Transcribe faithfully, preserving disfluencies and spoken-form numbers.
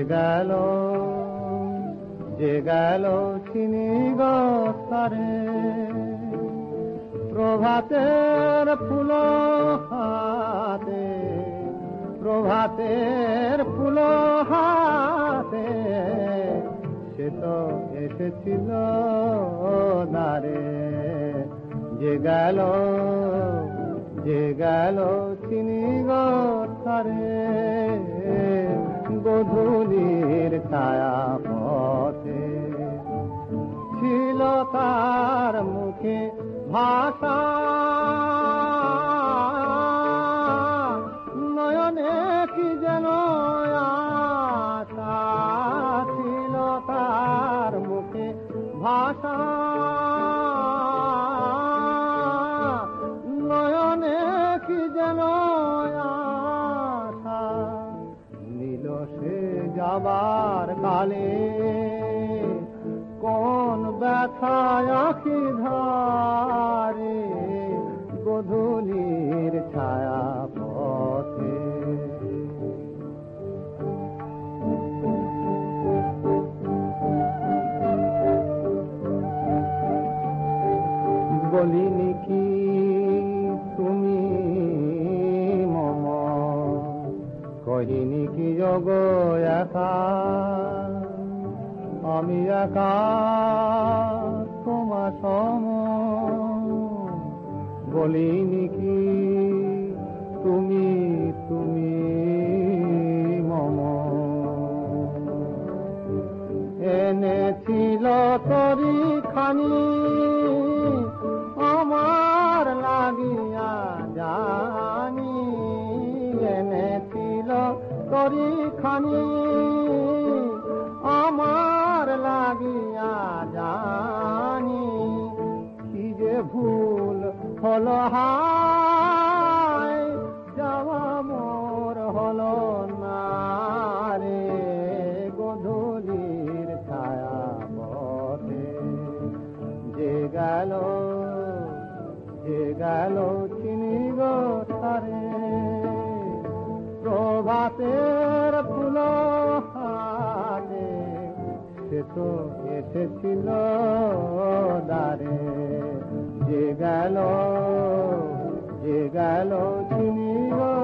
গেল যে গেল চিনি গরে প্রভাতের ফুল হাতে প্রভাতের ফুল হাতে সে তো এসেছিল দ্বারে যে গেল যে গেল চিনি গরে গোধূলির ছায়া পথে ছিল তার মুখে ভাষা নয়নে কি যেন আশা ছিল তার মুখে ভাষা নয়নে কি যেন আশা নীল সে যাবার কালে কোন ব্যথায় আখি ধারে গোধূলির ছায়া পথে বলিনি কি তুমি মম কহিনি কি যোগ একা আমি একা তোমার সম বলিনি কি তুমি তুমি মম এনেছিল তরি খানি আমার লাগিয়া জানি এনেছিল তরি খানি আমার লাগিয়া জানি কি যে ভুল হলো হায় যাওয়া মোর হলো না রে গোধূলির ছায়া পথে যে গেল যে গেল চিনি গরে প্রভাতের ফুল হাতে সে তো এসেছিল দ্বারে যে গেল যে গেল চিনি